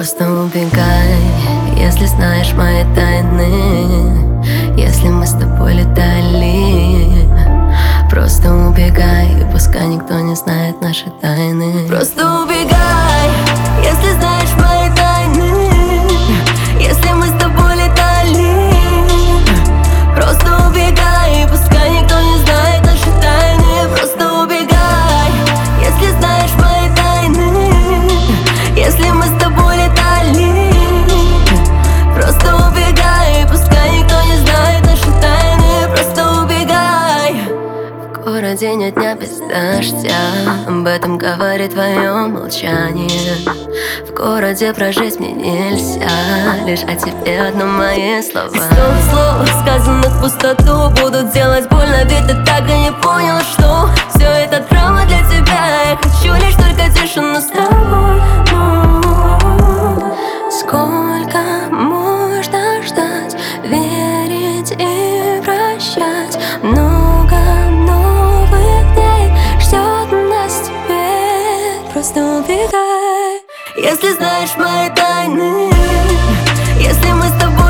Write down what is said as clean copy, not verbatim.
Просто убегай, если знаешь мои тайны. Если мы с тобой летали, просто убегай, пускай никто не знает наши тайны. Просто убегай, если знаешь мои тайны. Если мы с тобой летали, просто убегай, пускай никто не знает наши тайны. Просто убегай, если знаешь мои тайны. Если мы с тобой летали, просто убегай, пускай никто не знает наши тайны. Просто убегай. В городе нет дня без дождя, об этом говорит твое молчание. В городе прожить мне нельзя, лишь о тебе одно мои слова. И снова слов, сказанных в пустоту, будут делать больно, ведь ты так и не понял, что все это драма для тебя. Я хочу лишь только тишину с тобой. Сколько можно ждать, верить и прощать? Много новых дней ждет нас теперь. Просто убегай, если знаешь мои тайны. Если мы с тобой